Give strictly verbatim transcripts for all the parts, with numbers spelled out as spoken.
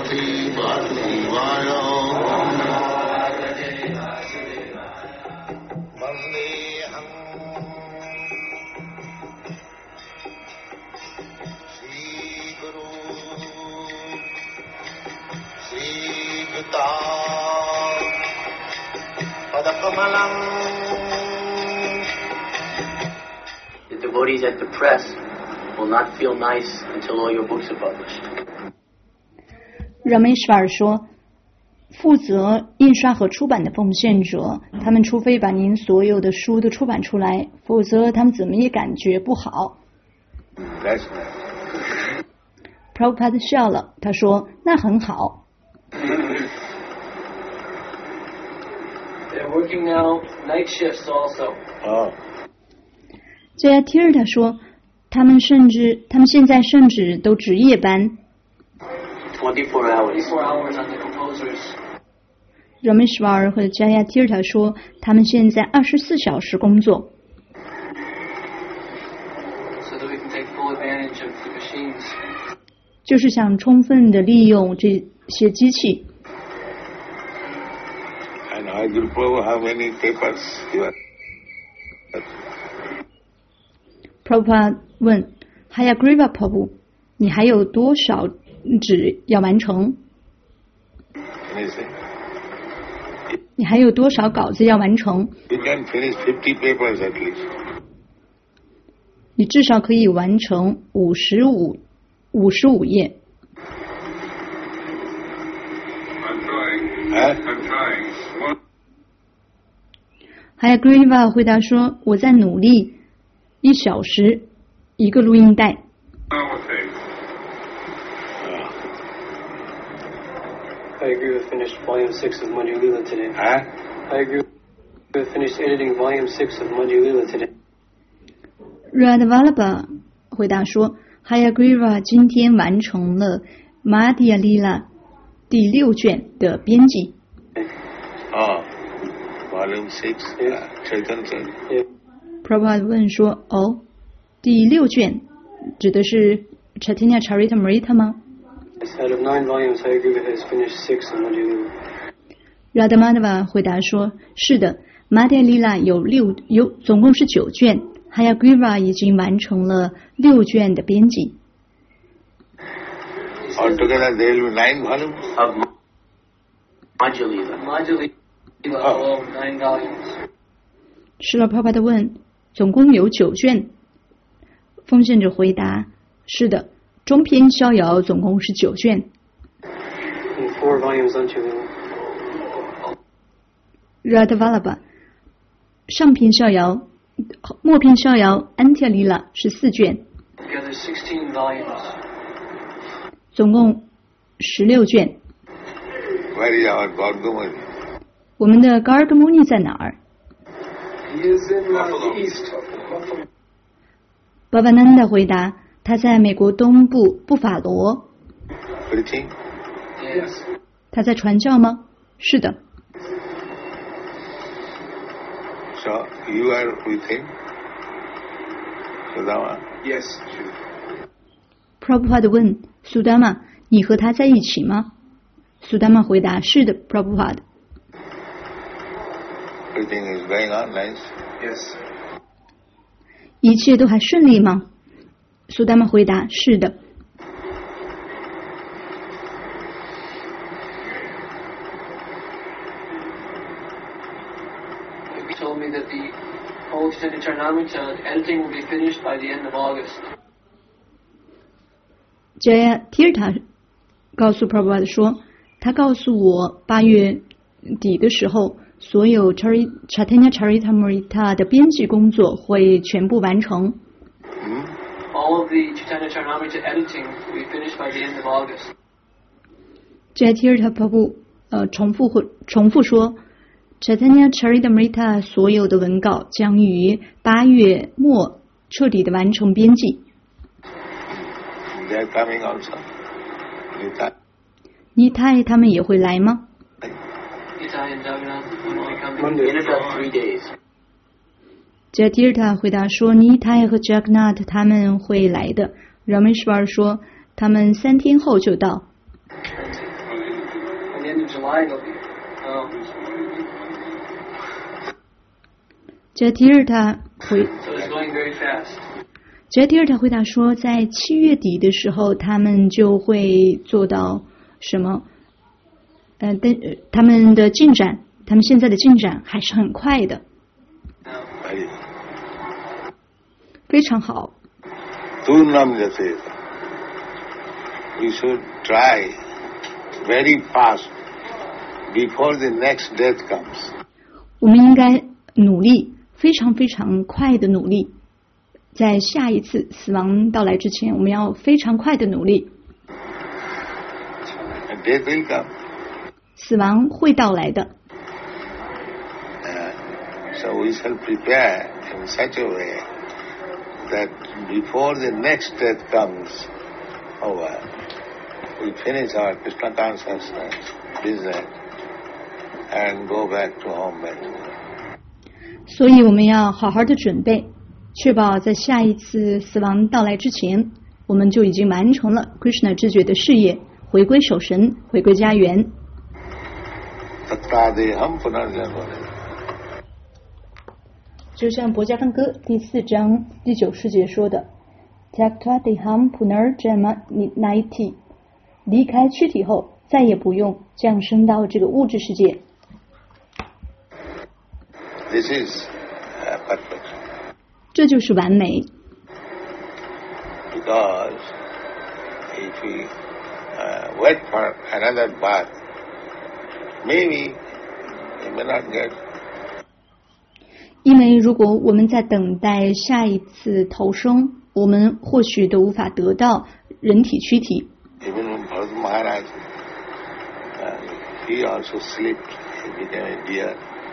The devotees at the press will not feel nice until all your books are published. Rameshwar 说，负责印刷和出版的奉献者，他们除非把您所有的书都出版出来，否则他们怎么也感觉不好。Prabhupada 笑了，他说：“那很好。” They're working now night shifts also. Oh. Jayatirtha 说，他们甚至，他们现在甚至都值夜班。 Twenty-four hours. Twenty-four hours on the composers. Rameshwar 和 Jayatirtha 说，他们现在二十四小时工作。 So that we can take full advantage of the machines. 就是想充分的利用这些机器。 And I will prove how many papers here. Prabhupada 问 Hayagriva Prabhu， 你还有多少纸要完成？你还有多少稿子要完成？ You can finish fifty papers at least. 你至少可以完成五十五五十五页。 I'm trying. I'm trying. Hayagriva 回答说：“我在努力，一小时一个录音带。” I agree with finished volume six of Manju Leela today. Huh? I agree with finished editing volume six of Manju Leela today. Radhavallabha 回答说 ：“Hayagriva 今天完成了 Madhya Leela 第六卷的编辑。” Oh, volume six, uh, Chaitanya. Yeah. Prabhupada 问说：“哦，第六卷指的是 Chaitanya Charitamrita 吗？” Out of nine volumes, Hayagriva has finished six of Manju Leela. Radhamadava 回答说：“是的 ，Madhya Leela 有六有总共是九卷 ，Hayagriva 已经完成了六卷的编辑。” Altogether, there will be nine volumes of Manju Leela. Manju Leela, oh, nine volumes. 施拉帕帕的问：“总共有九卷？”奉献者回答：“是的。”中篇逍遥总共是九卷。 And four volumes on Chilila. Radhavallabha 上篇逍遥，末篇逍遥 Antya Leela 是四卷。 Together sixteen volumes. 总共十六卷。 Where is our Gargamuni? 我们的 Gargamuni 在哪儿 He is in the east. Bhavananda 回答。他在美国东部布法罗。 Preaching? Yes. 他在传教吗？是的。 So you are with him, Sudama? Yes. Prabhupada 问 Sudama， 你和他在一起吗？ Sudama 回答：是的 ，Prabhupada。 Everything is going on nice. Yes. 一切都还顺利吗？苏达玛回答：“是的。” He told me that the whole Chaitanya Charitamrita editing will be finished by the end of August. Jayatirtha 告诉 Prabhupada 说，他告诉我八月底的时候，所有 Chaitanya Charitamrita 的编辑工作会全部完成。 All of the Chaitanya Charitamrita editing will be finished by the end of August. Jayatirtha Prabhu 呃重复或重复说 ，Chaitanya Charitamrita 所有的文稿将于八月末彻底的完成编辑。 They are coming also. Nitai 他们也会来吗 Nitai and Jagannath will come Monday. In about three days. Jayatirtha 回答说 Nitai 和 Jagannath 他们会来的。Rameshwar 说他们三天后就到。 Vayu. Um, Jatirtha 回 so it's going very fast. Jatirtha 回答说，在七月底的时候，他们就会做到什么？呃，但呃他们的进展，他们现在的进展还是很快的， Very. 非常好。 Turnam Jateta. We should try very fast before the next death comes. 我们应该努力，非常非常快的努力，在下一次死亡到来之前，我们要非常快的努力。 And death will come. 死亡会到来的， Uh, so we shall prepare in such a way that before the next death comes over, we finish our Krishna consciousness business and go back to home back. 所以我们要好好的准备，确保在下一次死亡到来之前，我们就已经完成了 Krishna 知觉的事业，回归守神，回归家园。 Tattadeham punarjanmane. 就像《薄伽梵歌》第四章第九世节说的 ，Tyaktva deham punarjanma naiti， 离开躯体后，再也不用降生到这个物质世界。 This is uh, perfection. 这就是完美。 Because if we uh, wait for another birth, maybe we may not get. 因为如果我们在等待下一次投生，我们或许都无法得到人体躯体。 Even Bharat Maharaj, uh, he also slipped, he became a deer.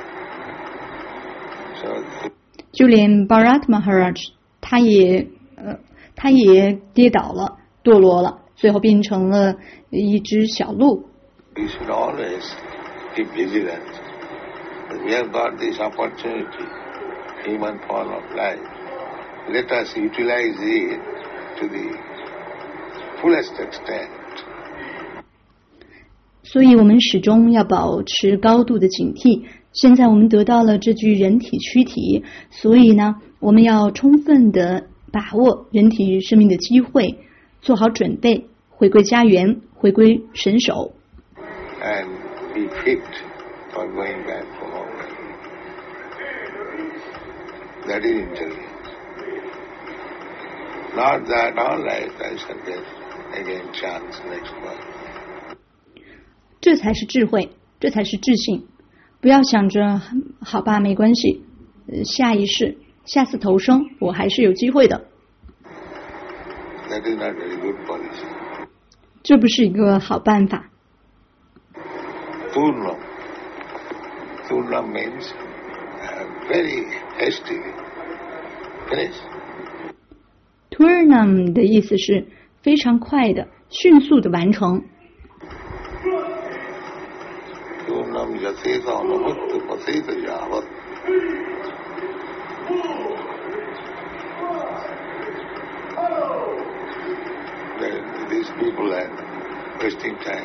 So 就连 Bharat Maharaj 他也呃他也跌倒了，堕落了，最后变成了一只小鹿。 we should always keep vigilant. We have got this opportunity, human form of life. Let us utilize it to the fullest extent. 所以我们始终要保持高度的警惕。现在我们得到了这具人体躯体，所以呢，我们要充分的把握人体生命的机会，做好准备，回归家园，回归神手。 And be fit for going back to home. That is intelligence. Not that all right, I shall get again chance next month. 这才是智慧，这才是智性。不要想着好吧，没关系，呃下一世、下次投生，我还是有机会的。 That is not very good policy. 这不是一个好办法。 Purnam. Purnam means uh, very hastily. Finish. Turnam 的意思是非常快的、迅速的完成。 Purnam yaseta anumutta paseta yavat. Then these people are wasting time.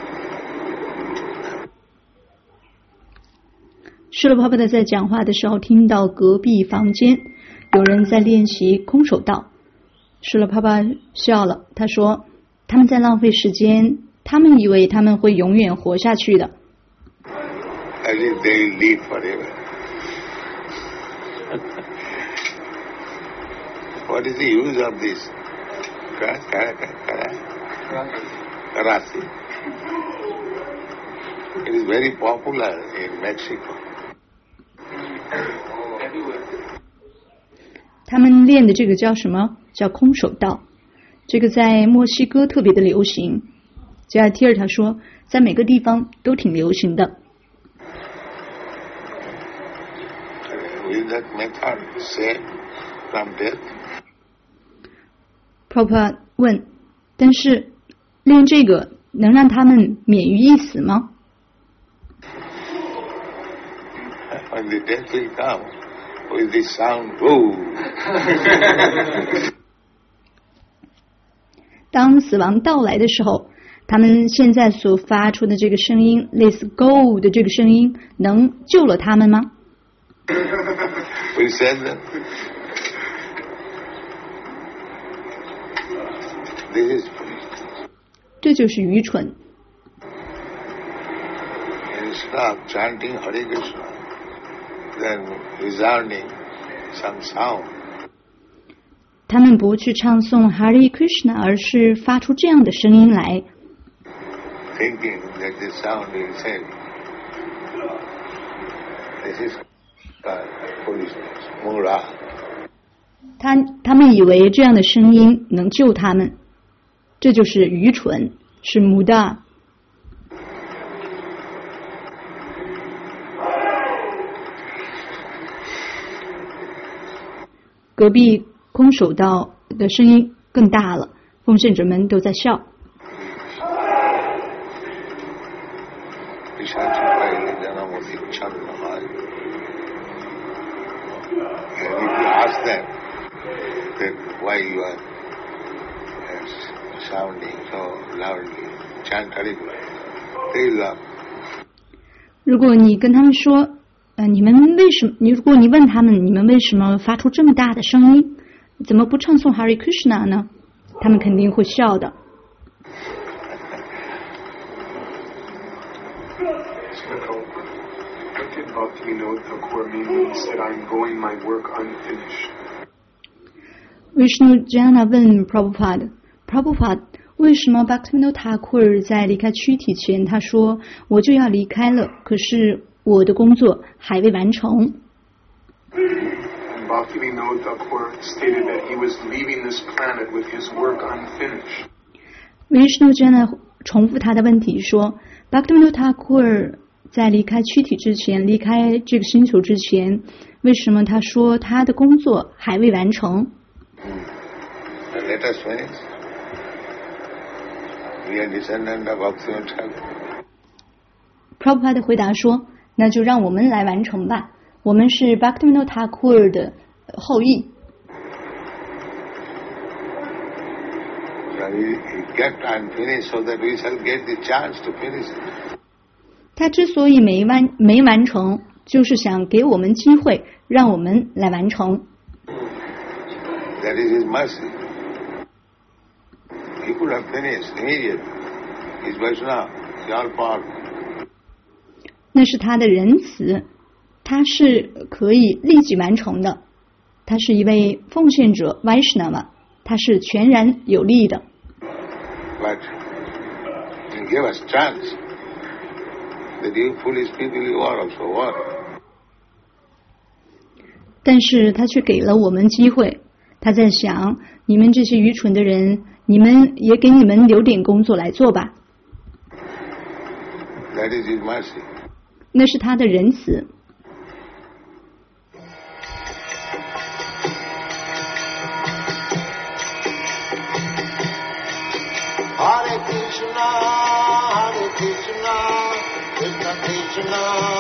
施罗帕帕的在讲话的时候，听到隔壁房间有人在练习空手道。施罗帕帕笑了，他说：“他们在浪费时间，他们以为他们会永远活下去的。” As if they will live forever. What is the use of this? Kara, kara, kara, karate. It is very popular in Mexico. Everywhere. 他们练的这个叫什么？叫空手道。这个在墨西哥特别的流行。加提尔他说，在每个地方都挺流行的。 Will that method save from death? Prabhupada 问，但是练这个能让他们免于一死吗？ When the death will come, with the sound, whoo! 当死亡到来的时候， 他们现在所发出的这个声音 Let's go 的这个声音能救了他们吗？ We said that this is foolish. 这就是愚蠢。 Instead of chanting Hare Krishna, then resounding some sound. 他们不去唱诵 Hare Krishna， 而是发出这样的声音来。 Thinking that the sound will save. This is uh, foolishness, mura. 他他们以为这样的声音能救他们，这就是愚蠢，是穆达。隔壁空手道的声音更大了，奉圣者们都在笑。 And if you ask them that why you are yes, sounding so loudly, chant Hare Krishna, they laugh. 如果你跟他们说，呃，你们为什么？你如果你问他们，你们为什么发出这么大的声音？怎么不唱诵 Hare Krishna 呢？他们肯定会笑的。 Bhaktivinoda Thakur mean when he said, I'm going my work unfinished? Vishnu Jana 问 Prabhupada Prabhupada 为什么 Bhaktivinoda Thakur 在离开躯体前他说我就要离开了，可是我的工作还未完成。 And Bhaktivinoda Thakur stated that he was leaving this planet with his work unfinished. Vishnu Jana 重复他的问题说 Bhaktivinoda Thakur 在离开躯体之前，离开这个星球之前，为什么他说他的工作还未完成？ Let us finish. We are descendant of Bhaktivinoda Thakur. Prabhupada 的回答说：“那就让我们来完成吧。我们是 Bhaktivinoda Thakur 的后裔。” So he, he kept unfinished so that we shall get the chance to finish it. 他之所以没完没完成，就是想给我们机会，让我们来完成。 That is his mercy. He could have finished immediately. He's Vaishnava. He's all powerful. 那是他的仁慈，他是可以立即完成的。他是一位奉献者 Vaishnava， 他是全然有力的。 But he gave us chance. That you foolish people, you are also what? 但是他却给了我们机会。他在想，你们这些愚蠢的人，你们也给你们留点工作来做吧。 That is his mercy. 那是他的仁慈。 Hare Krishna, Hare Krishna, Krishna Krishna,